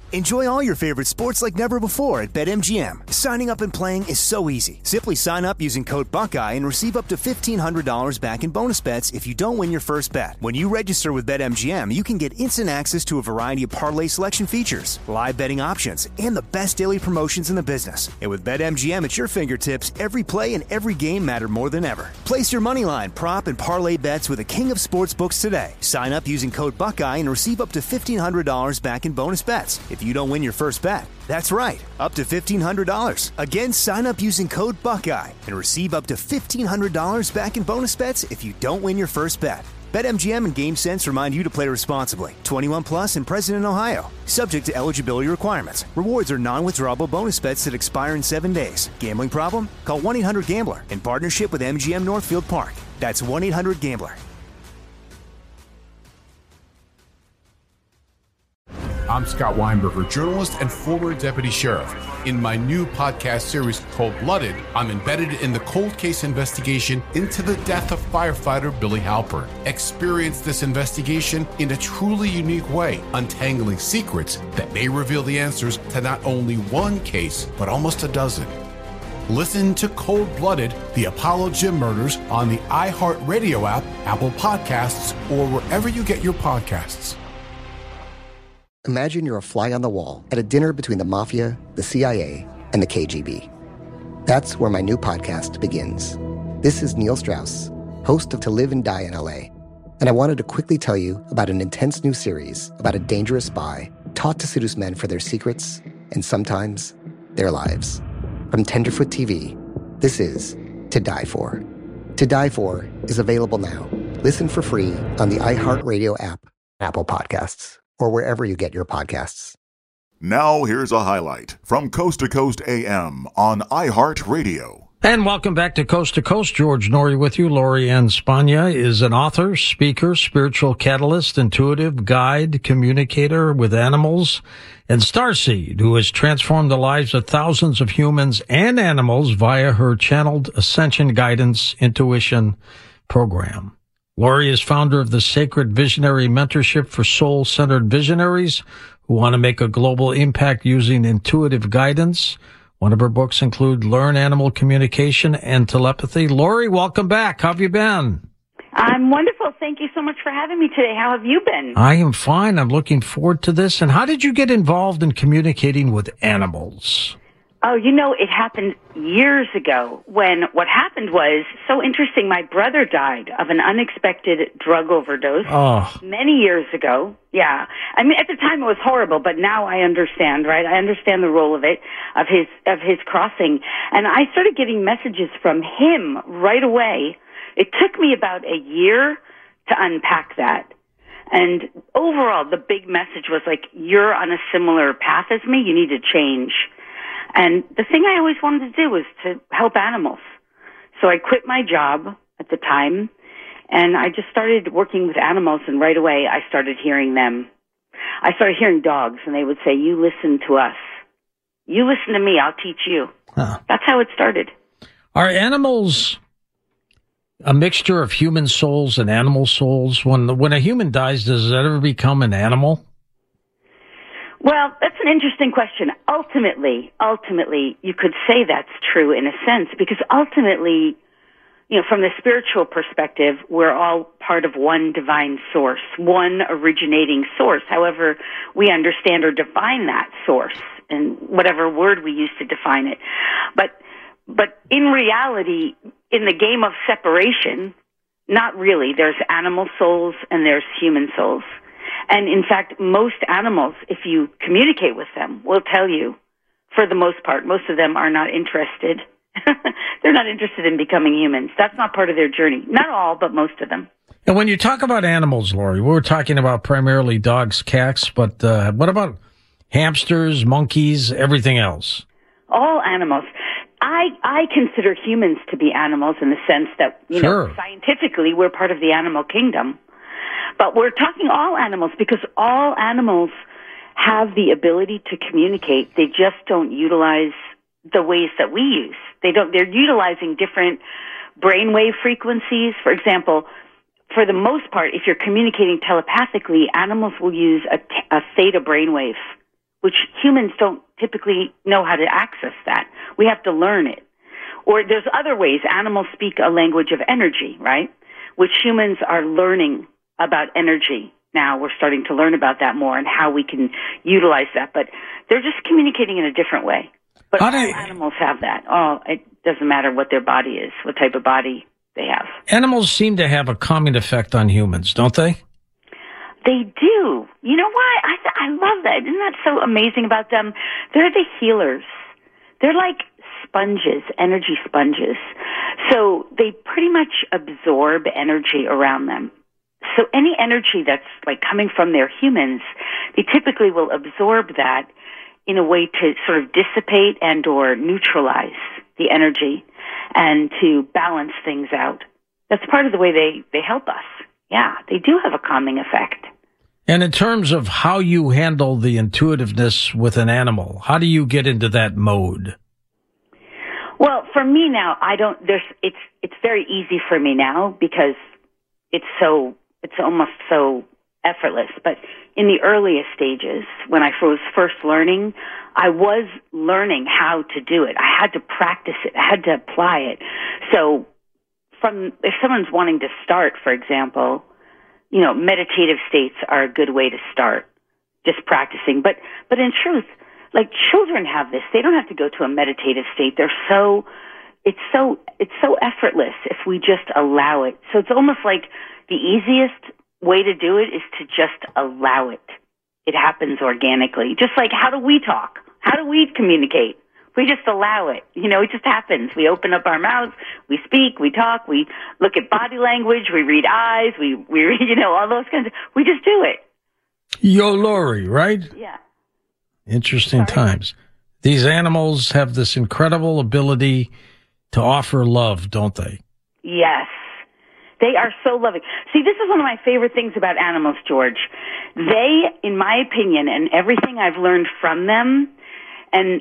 Enjoy all your favorite sports like never before at BetMGM. Signing up and playing is so easy. Simply sign up using code Buckeye and receive up to $1,500 back in bonus bets if you don't win your first bet. When you register with BetMGM, you can get instant access to a variety of parlay selection features, live betting options, and the best daily promotions in the business. And with BetMGM at your fingertips, every play and every game matter more than ever. Place your moneyline, prop, and parlay bets with the king of sportsbooks today. Sign up using code Buckeye and receive up to $1,500 back in bonus bets if you don't win your first bet. That's right, up to $1,500. Again, sign up using code Buckeye and receive up to $1,500 back in bonus bets if you don't win your first bet. BetMGM and GameSense remind you to play responsibly. 21 plus and present in Ohio. Subject to eligibility requirements. Rewards are non-withdrawable bonus bets that expire in 7 days. Gambling problem? Call 1-800-GAMBLER in partnership with MGM Northfield Park. That's 1-800-GAMBLER. I'm Scott Weinberger, journalist and former deputy sheriff. In my new podcast series, Cold-Blooded, I'm embedded in the cold case investigation into the death of firefighter Billy Halpern. Experience this investigation in a truly unique way, untangling secrets that may reveal the answers to not only one case, but almost a dozen. Listen to Cold-Blooded, The Apollo Gym Murders on the iHeartRadio app, Apple Podcasts, or wherever you get your podcasts. Imagine you're a fly on the wall at a dinner between the Mafia, the CIA, and the KGB. That's where my new podcast begins. This is Neil Strauss, host of To Live and Die in LA, and I wanted to quickly tell you about an intense new series about a dangerous spy taught to seduce men for their secrets and sometimes their lives. From Tenderfoot TV, this is To Die For. To Die For is available now. Listen for free on the iHeartRadio app, Apple Podcasts, or wherever you get your podcasts. Now here's a highlight from Coast to Coast AM on iHeartRadio. And welcome back to Coast. George Noory with you. Lori Ann Spagna is an author, speaker, spiritual catalyst, intuitive guide, communicator with animals, and starseed, who has transformed the lives of thousands of humans and animals via her channeled ascension guidance intuition program. Lori is founder of the Sacred Visionary Mentorship for Soul-Centered Visionaries who want to make a global impact using intuitive guidance. One of her books include Learn Animal Communication and Telepathy. Lori, welcome back. How have you been? I'm wonderful. Thank you so much for having me today. How have you been? I am fine. I'm looking forward to this. And how did you get involved in communicating with animals? Oh, it happened years ago when what happened was so interesting. My brother died of an unexpected drug overdose many years ago. Yeah. I mean, at the time it was horrible, but now I understand, right? I understand the role of it, of his crossing. And I started getting messages from him right away. It took me about a year to unpack that. And overall, the big message was like, you're on a similar path as me. You need to change. And the thing I always wanted to do was to help animals. So I quit my job at the time, and I just started working with animals, and right away I started hearing them. I started hearing dogs, and they would say, you listen to us. You listen to me, I'll teach you. Huh. That's how it started. Are animals a mixture of human souls and animal souls? When a human dies, does it ever become an animal? Well, that's an interesting question. Ultimately, you could say that's true in a sense, because ultimately, from the spiritual perspective, we're all part of one divine source, one originating source, however we understand or define that source, and whatever word we use to define it. But in reality, in the game of separation, not really. There's animal souls and there's human souls. And in fact, most animals, if you communicate with them, will tell you, for the most part, most of them are not interested. They're not interested in becoming humans. That's not part of their journey. Not all, but most of them. And when you talk about animals, Lori, we're talking about primarily dogs, cats, but what about hamsters, monkeys, everything else? All animals. I consider humans to be animals in the sense that, scientifically we're part of the animal kingdom. But we're talking all animals because all animals have the ability to communicate. They just don't utilize the ways that we use. They're utilizing different brainwave frequencies. For example, for the most part, if you're communicating telepathically, animals will use a theta brainwave, which humans don't typically know how to access that. We have to learn it. Or there's other ways. Animals speak a language of energy, right? Which humans are learning about energy. Now we're starting to learn about that more and how we can utilize that. But they're just communicating in a different way. But all animals have that. Oh, it doesn't matter what their body is, what type of body they have. Animals seem to have a calming effect on humans, don't they? They do. You know why? I love that. Isn't that so amazing about them? They're the healers. They're like sponges, energy sponges. So they pretty much absorb energy around them. So any energy that's like coming from their humans, they typically will absorb that in a way to sort of dissipate and or neutralize the energy and to balance things out. That's part of the way they help us. Yeah, they do have a calming effect. And in terms of how you handle the intuitiveness with an animal, how do you get into that mode? Well, for me now, it's very easy for me now because it's almost so effortless. But in the earliest stages, when I was first learning, I was learning how to do it. I had to practice it. I had to apply it. So if someone's wanting to start, for example, meditative states are a good way to start, just practicing. But in truth, like children have this. They don't have to go to a meditative state. It's so effortless if we just allow it. So it's almost like the easiest way to do it is to just allow it. It happens organically. Just like, how do we talk? How do we communicate? We just allow it. It just happens. We open up our mouths, we speak, we talk, we look at body language, we read eyes, we read, all those kinds of, we just do it. Yo, Lori, right? Yeah. Interesting times. These animals have this incredible ability to offer love, don't they? Yes. They are so loving. See, this is one of my favorite things about animals, George. They, in my opinion, and everything I've learned from them, and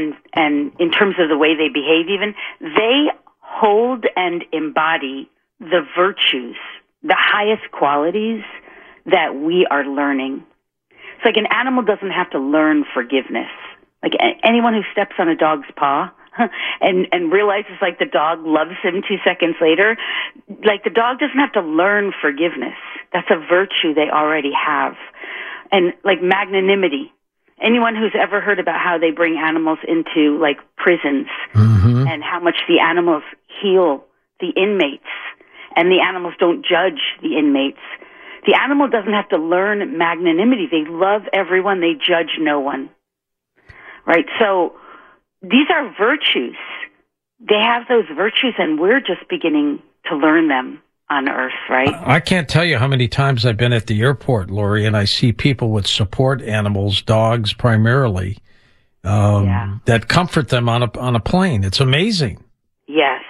in terms of the way they behave even, they hold and embody the virtues, the highest qualities that we are learning. It's like an animal doesn't have to learn forgiveness. Like anyone who steps on a dog's paw and realizes like the dog loves him 2 seconds later, like the dog doesn't have to learn forgiveness. That's a virtue they already have. And like magnanimity. Anyone who's ever heard about how they bring animals into like prisons and how much the animals heal the inmates and the animals don't judge the inmates. The animal doesn't have to learn magnanimity. They love everyone. They judge no one. Right? So these are virtues. They have those virtues, and we're just beginning to learn them on Earth, right? I can't tell you how many times I've been at the airport, Lori, and I see people with support animals, dogs primarily, that comfort them on a plane. It's amazing. Yes.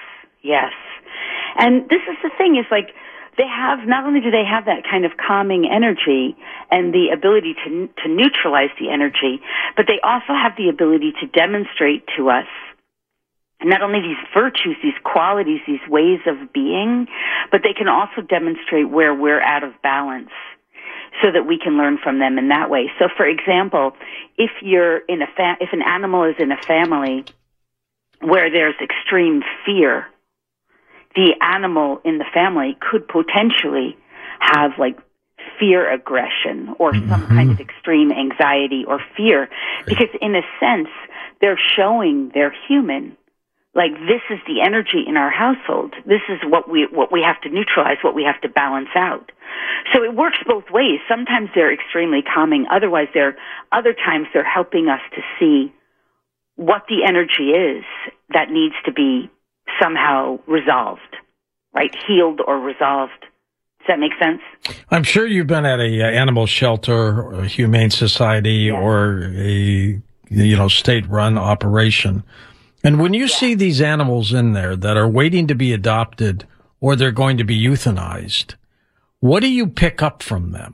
And this is the thing, is like, they have, not only do they have that kind of calming energy and the ability to neutralize the energy, but they also have the ability to demonstrate to us not only these virtues, these qualities, these ways of being, but they can also demonstrate where we're out of balance so that we can learn from them in that way. So, for example, if if an animal is in a family where there's extreme fear, the animal in the family could potentially have like fear aggression or some kind of extreme anxiety or fear, because in a sense they're showing they're human. Like, this is the energy in our household. This is what we have to neutralize, what we have to balance out. So it works both ways. Sometimes they're extremely calming. Other times they're helping us to see what the energy is that needs to be somehow resolved, right? Healed or resolved. Does that make sense? I'm sure you've been at a animal shelter or a humane society or a state-run operation. And when you see these animals in there that are waiting to be adopted or they're going to be euthanized, what do you pick up from them?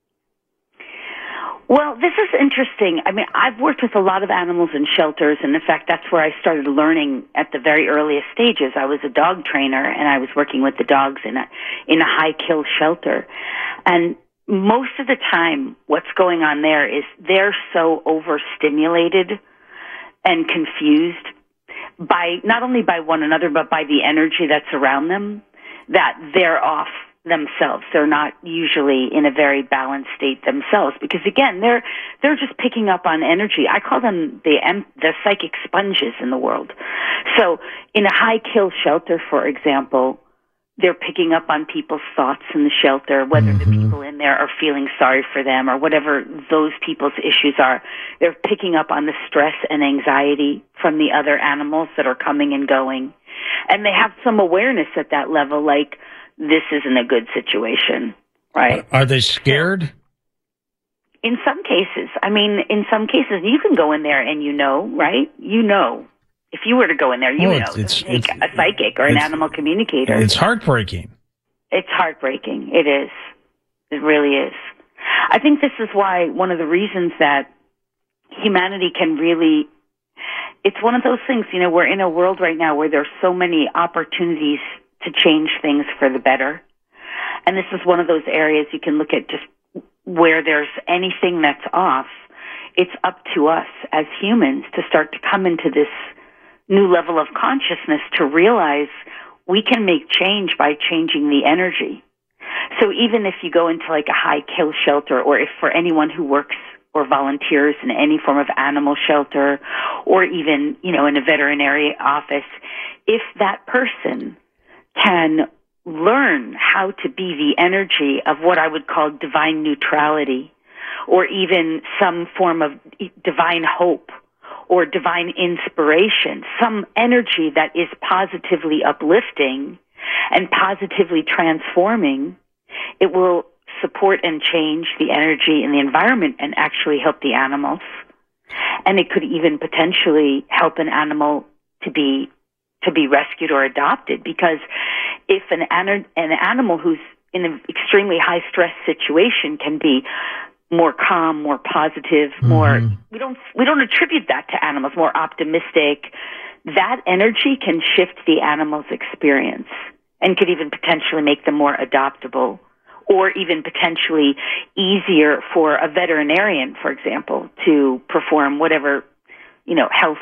Well, this is interesting. I mean, I've worked with a lot of animals in shelters, and in fact, that's where I started learning at the very earliest stages. I was a dog trainer, and I was working with the dogs in a high-kill shelter. And most of the time what's going on there is they're so overstimulated and confused by not only by one another, but by the energy that's around them, that they're off themselves. They're not usually in a very balanced state themselves because, again, they're just picking up on energy. I call them the psychic sponges in the world. So in a high kill shelter, for example, they're picking up on people's thoughts in the shelter, whether the people in there are feeling sorry for them or whatever those people's issues are. They're picking up on the stress and anxiety from the other animals that are coming and going. And they have some awareness at that level, like, this isn't a good situation, right? Are they scared? In some cases. I mean, in some cases, you can go in there and right? If you were to go in there, it's a psychic or an animal communicator. It's heartbreaking. It's heartbreaking. It is. It really is. I think this is why one of the reasons that humanity can really, it's one of those things, we're in a world right now where there's so many opportunities to change things for the better. And this is one of those areas you can look at just where there's anything that's off. It's up to us as humans to start to come into this new level of consciousness to realize we can make change by changing the energy. So even if you go into like a high kill shelter, or if for anyone who works or volunteers in any form of animal shelter, or even, in a veterinary office, if that person can learn how to be the energy of what I would call divine neutrality, or even some form of divine hope, or divine inspiration, some energy that is positively uplifting and positively transforming, it will support and change the energy in the environment and actually help the animals. And it could even potentially help an animal to be rescued or adopted, because if an animal who's in an extremely high stress situation can be more calm, more positive, more, we don't attribute that to animals, more optimistic, that energy can shift the animal's experience and could even potentially make them more adoptable, or even potentially easier for a veterinarian, for example, to perform whatever, health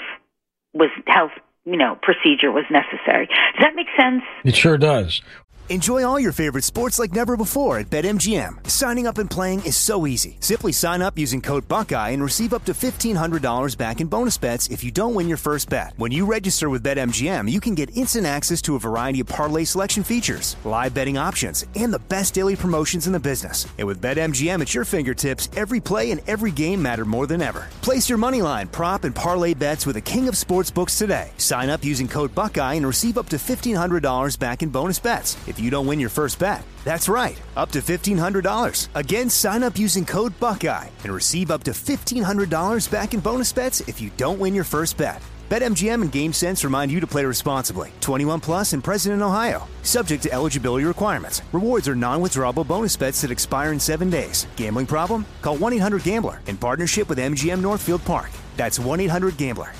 procedure was necessary. Does that make sense? It sure does. Enjoy all your favorite sports like never before at BetMGM. Signing up and playing is so easy. Simply sign up using code Buckeye and receive up to $1,500 back in bonus bets if you don't win your first bet. When you register with BetMGM, you can get instant access to a variety of parlay selection features, live betting options, and the best daily promotions in the business. And with BetMGM at your fingertips, every play and every game matter more than ever. Place your moneyline, prop, and parlay bets with the king of sportsbooks today. Sign up using code Buckeye and receive up to $1,500 back in bonus bets if you don't win your first bet. That's right, up to $1,500. Again, sign up using code Buckeye and receive up to $1,500 back in bonus bets if you don't win your first bet. BetMGM and GameSense remind you to play responsibly. 21 plus and present in Ohio. Subject to eligibility requirements. Rewards are non-withdrawable bonus bets that expire in 7 days. Gambling problem? Call 1-800-GAMBLER in partnership with MGM Northfield Park. That's 1-800-GAMBLER.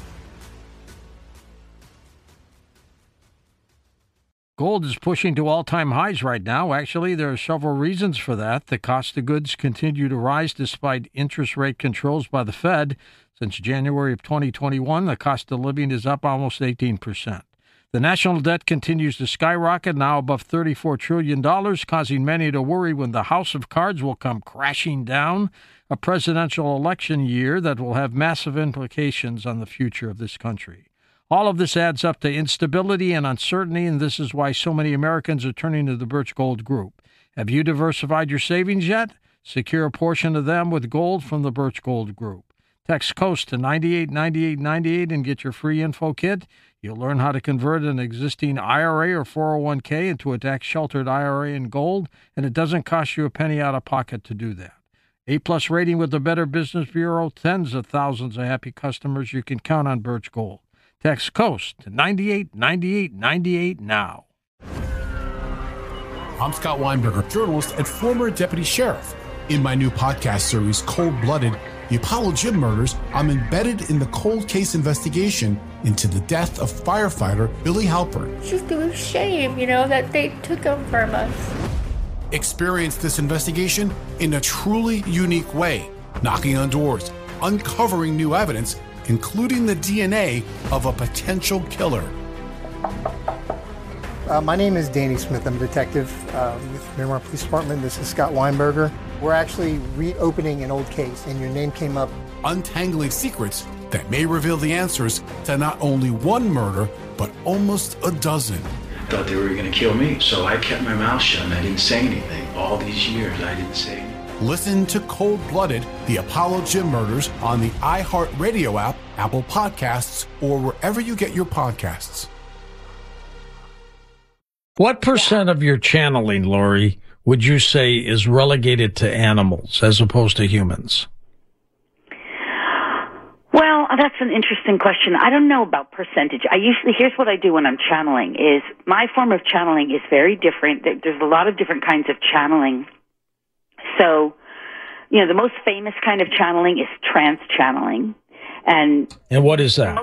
Gold is pushing to all-time highs right now. Actually, there are several reasons for that. The cost of goods continue to rise despite interest rate controls by the Fed. Since January of 2021, the cost of living is up almost 18%. The national debt continues to skyrocket, now above $34 trillion, causing many to worry when the house of cards will come crashing down. A presidential election year that will have massive implications on the future of this country. All of this adds up to instability and uncertainty, and this is why so many Americans are turning to the Birch Gold Group. Have you diversified your savings yet? Secure a portion of them with gold from the Birch Gold Group. Text COAST to 989898 and get your free info kit. You'll learn how to convert an existing IRA or 401k into a tax-sheltered IRA in gold, and it doesn't cost you a penny out of pocket to do that. A-plus rating with the Better Business Bureau, tens of thousands of happy customers. You can count on Birch Gold. Text COAST to 989898 now. I'm Scott Weinberger, journalist and former deputy sheriff. In my new podcast series, Cold Blooded, The Apollo Gym Murders, I'm embedded in the cold case investigation into the death of firefighter Billy Halpern. It's just a shame, that they took him from us. Experience this investigation in a truly unique way, knocking on doors, uncovering new evidence, including the DNA of a potential killer. My name is Danny Smith. I'm a detective with Miramar Police Department. This is Scott Weinberger. We're actually reopening an old case, and your name came up. Untangling secrets that may reveal the answers to not only one murder, but almost a dozen. I thought they were going to kill me, so I kept my mouth shut and I didn't say anything. All these years, I didn't say anything. Listen to Cold Blooded, the Apollo Gym Murders on the iHeartRadio app, Apple Podcasts, or wherever you get your podcasts. What percent of your channeling, Lori, would you say is relegated to animals as opposed to humans? Well, that's an interesting question. I don't know about percentage. Here's what I do when I'm channeling is my form of channeling is very different. There's a lot of different kinds of channeling. So, the most famous kind of channeling is trance channeling. And what is that?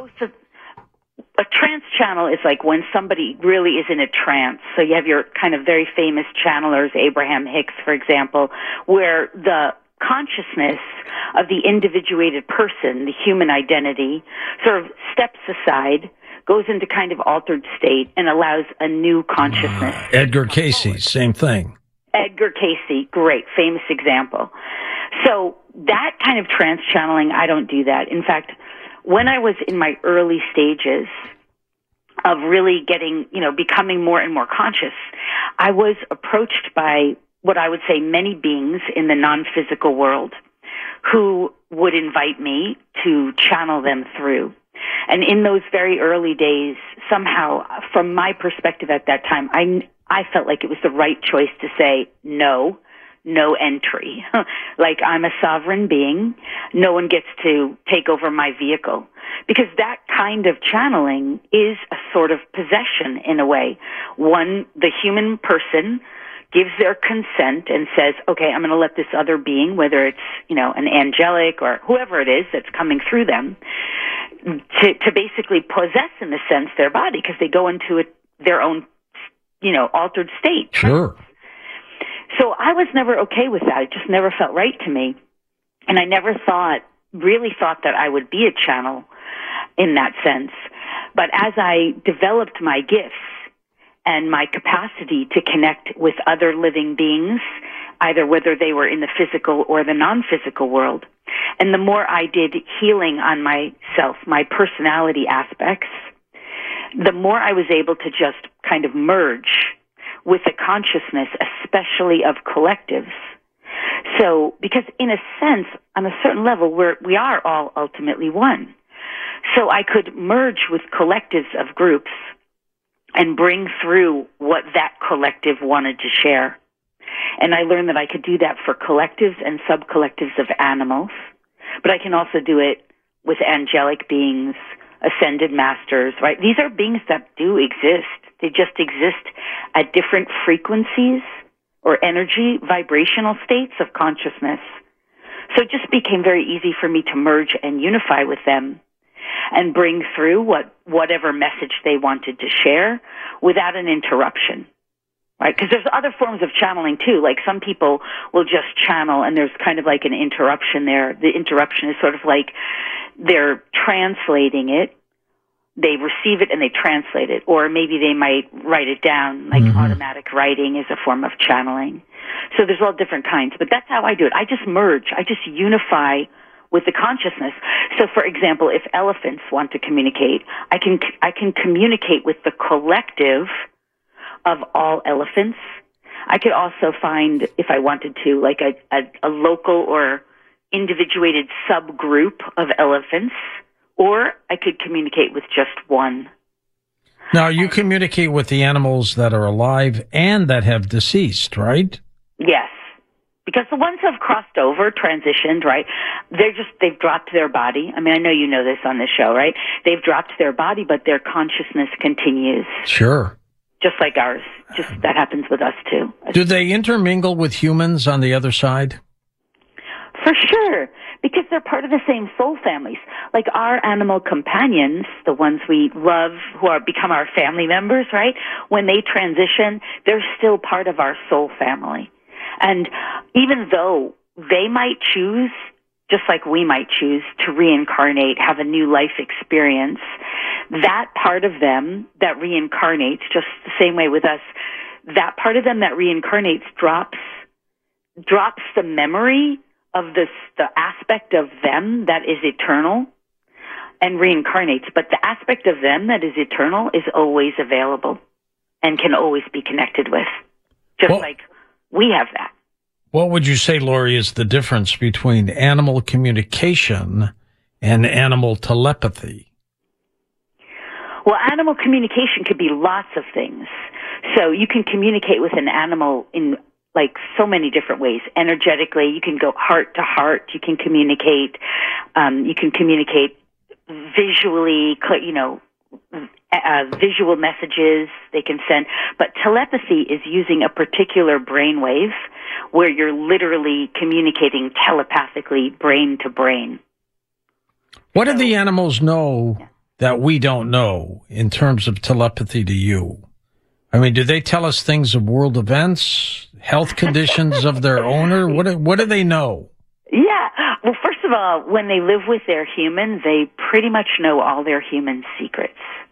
A trance channel is like when somebody really is in a trance. So you have your kind of very famous channelers, Abraham Hicks, for example, where the consciousness of the individuated person, the human identity, sort of steps aside, goes into kind of altered state, and allows a new consciousness. Edgar Cayce, same thing. Edgar Cayce, great, famous example. So that kind of trance channeling, I don't do that. In fact, when I was in my early stages of really getting, becoming more and more conscious, I was approached by what I would say many beings in the non-physical world who would invite me to channel them through. And in those very early days, somehow, from my perspective at that time, I felt like it was the right choice to say no entry. Like, I'm a sovereign being. No one gets to take over my vehicle. Because that kind of channeling is a sort of possession in a way. The human person gives their consent and says, okay, I'm going to let this other being, whether it's, an angelic or whoever it is that's coming through them, to basically possess, in a sense, their body, because they go into their own, altered state. Sure. So I was never okay with that. It just never felt right to me. And I never really thought that I would be a channel in that sense. But as I developed my gifts and my capacity to connect with other living beings, either whether they were in the physical or the non-physical world, and the more I did healing on myself, my personality aspects, the more I was able to just kind of merge with the consciousness, especially of collectives. So, because in a sense, on a certain level, we are all ultimately one. So I could merge with collectives of groups and bring through what that collective wanted to share. And I learned that I could do that for collectives and sub-collectives of animals, but I can also do it with angelic beings, ascended masters, right? These are beings that do exist. They just exist at different frequencies or energy, vibrational states of consciousness. So it just became very easy for me to merge and unify with them and bring through whatever message they wanted to share without an interruption, right? Because there's other forms of channeling too. Like some people will just channel and there's kind of like an interruption there. The interruption is sort of like they're translating it. They receive it and they translate it, or maybe they might write it down, like automatic writing is a form of channeling. So there's all different kinds, but that's how I do it. I just merge. I just unify with the consciousness. So, for example, if elephants want to communicate, I can communicate with the collective of all elephants. I could also find, if I wanted to, like a local or individuated subgroup of elephants, or I could communicate with just one. Now, you communicate with the animals that are alive and that have deceased, right? Yes. Because the ones who have crossed over, transitioned, right, they've dropped their body. I mean, I know you know this on the show, right? They've dropped their body, but their consciousness continues. Sure. Just like ours. Just that happens with us, too. Do they intermingle with humans on the other side? For sure. Because they're part of the same soul families. Like our animal companions, the ones we love, who become our family members, right? When they transition, they're still part of our soul family. And even though they might choose, just like we might choose, to reincarnate, have a new life experience, that part of them that reincarnates, just the same way with us, that part of them that reincarnates drops the memory of the aspect of them that is eternal and reincarnates. But the aspect of them that is eternal is always available and can always be connected with, just like we have that. What would you say, Lori, is the difference between animal communication and animal telepathy? Well, animal communication could be lots of things. So you can communicate with an animal in like so many different ways. Energetically, you can go heart to heart. You can communicate. Visually, visual messages they can send. But telepathy is using a particular brainwave where you're literally communicating telepathically, brain to brain. What do the animals know that we don't know in terms of telepathy to you? I mean, do they tell us things of world events, health conditions of their owner? What do they know? Yeah. Well, first of all, when they live with their human, they pretty much know all their human secrets.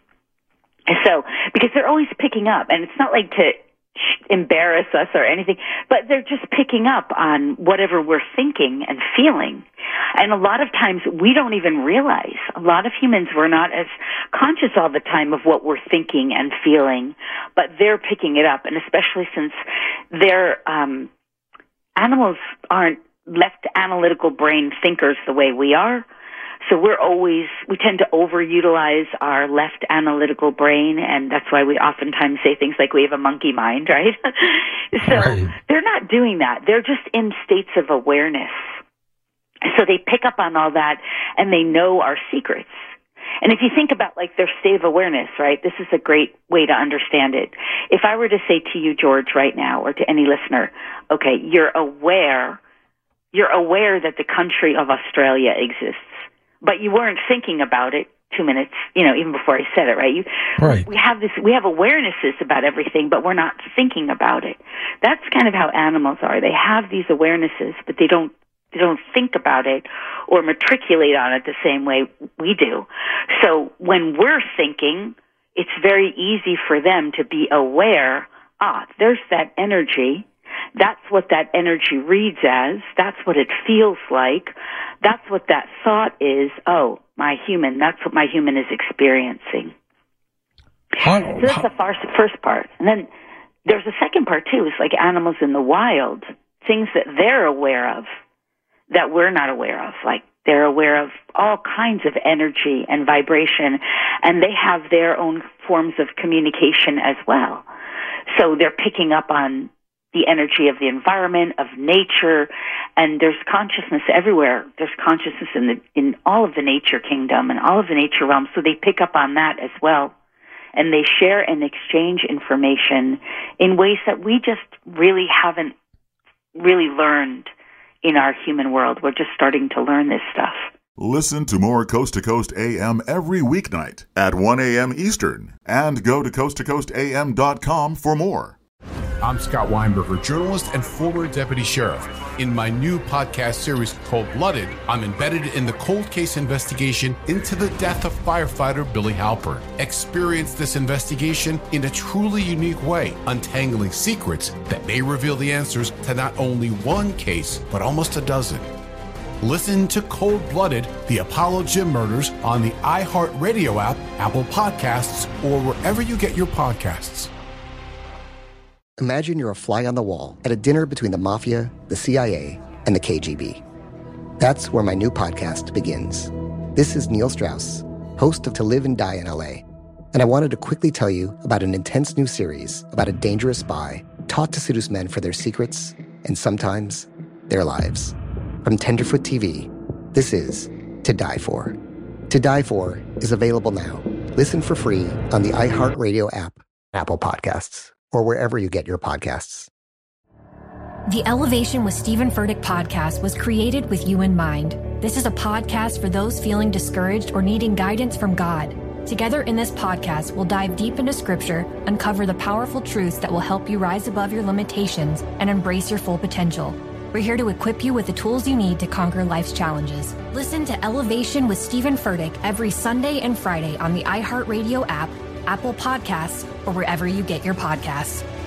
So, because they're always picking up, and it's not like to embarrass us or anything, but they're just picking up on whatever we're thinking and feeling. And a lot of times we don't even realize. A lot of humans, we're not as conscious all the time of what we're thinking and feeling, but they're picking it up. And especially since their animals aren't left analytical brain thinkers the way we are. So we tend to overutilize our left analytical brain, and that's why we oftentimes say things like we have a monkey mind, right? So They're not doing that. They're just in states of awareness. So they pick up on all that, and they know our secrets. And if you think about like their state of awareness, right, this is a great way to understand it. If I were to say to you, George, right now, or to any listener, okay, you're aware that the country of Australia exists, but you weren't thinking about it 2 minutes, even before I said it, right? Right. We have awarenesses about everything, but we're not thinking about it. That's kind of how animals are. They have these awarenesses, but they don't think about it or matriculate on it the same way we do. So when we're thinking, it's very easy for them to be aware, there's that energy. That's what that energy reads as. That's what it feels like. That's what that thought is. Oh, my human. That's what my human is experiencing. So that's the first part. And then there's a second part, too. It's like animals in the wild, things that they're aware of that we're not aware of. Like they're aware of all kinds of energy and vibration, and they have their own forms of communication as well. So they're picking up on the energy of the environment, of nature, and there's consciousness everywhere. There's consciousness in all of the nature kingdom and all of the nature realms, so they pick up on that as well. And they share and exchange information in ways that we just really haven't really learned in our human world. We're just starting to learn this stuff. Listen to more Coast to Coast AM every weeknight at 1 a.m. Eastern, and go to coasttocoastam.com for more. I'm Scott Weinberger, journalist and former deputy sheriff. In my new podcast series called Blooded, I'm embedded in the cold case investigation into the death of firefighter Billy Halpern. Experience this investigation in a truly unique way, untangling secrets that may reveal the answers to not only one case, but almost a dozen. Listen to Cold Blooded, the Apollo Gym Murders on the iHeartRadio app, Apple Podcasts, or wherever you get your podcasts. Imagine you're a fly on the wall at a dinner between the Mafia, the CIA, and the KGB. That's where my new podcast begins. This is Neil Strauss, host of To Live and Die in LA, and I wanted to quickly tell you about an intense new series about a dangerous spy taught to seduce men for their secrets and sometimes their lives. From Tenderfoot TV, this is To Die For. To Die For is available now. Listen for free on the iHeartRadio app, Apple Podcasts, or wherever you get your podcasts. The Elevation with Stephen Furtick podcast was created with you in mind. This is a podcast for those feeling discouraged or needing guidance from God. Together in this podcast, we'll dive deep into Scripture, uncover the powerful truths that will help you rise above your limitations and embrace your full potential. We're here to equip you with the tools you need to conquer life's challenges. Listen to Elevation with Stephen Furtick every Sunday and Friday on the iHeartRadio app, Apple Podcasts, or wherever you get your podcasts.